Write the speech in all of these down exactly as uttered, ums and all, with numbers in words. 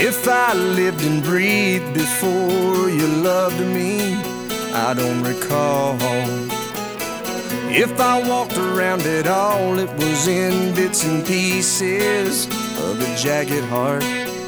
If I lived and breathed before you loved me, I don't recall. If I walked around at all, it was in bits and pieces of a jagged heart.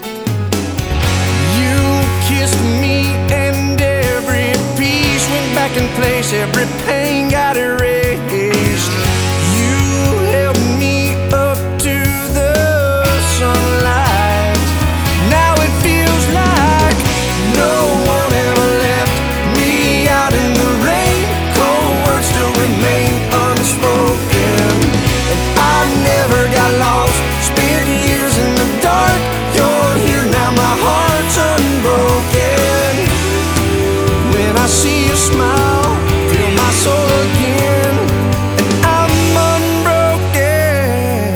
You kissed me and every piece went back in place, every pain got erased. You held me up to the sunlight. Now it feels like no one ever left me out in the rain. Cold words still remain unspoken, and I never got lost. Spent years in the dark. You're here now, my heart's unbroken. When I see you smile, feel my soul again, and I'm unbroken.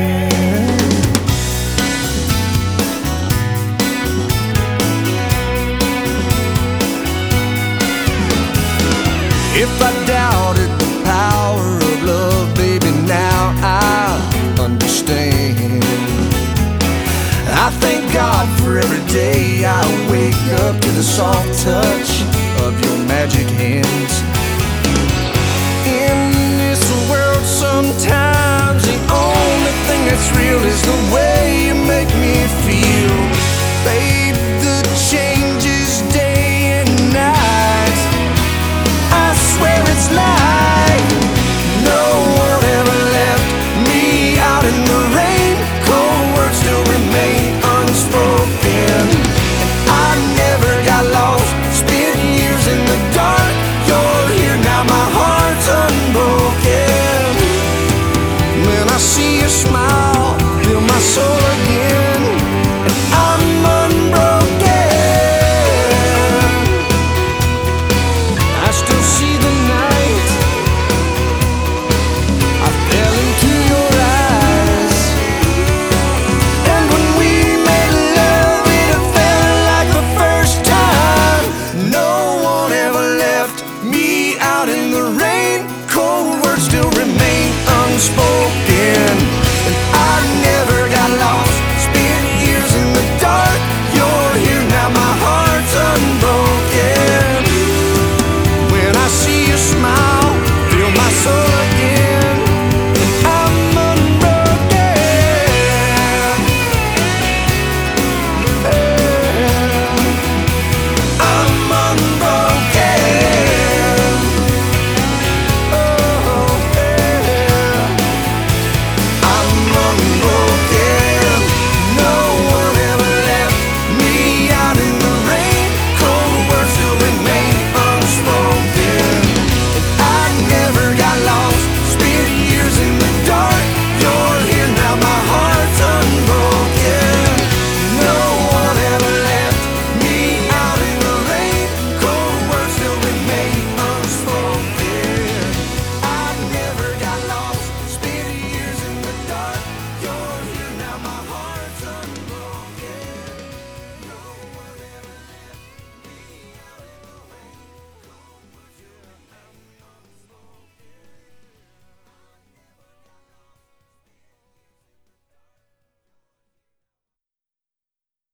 If I doubted the power of love, baby, now I understand. I thank God for every day I wake up to the soft touch of your magic hands. In this world, sometimes the only thing that's real is the way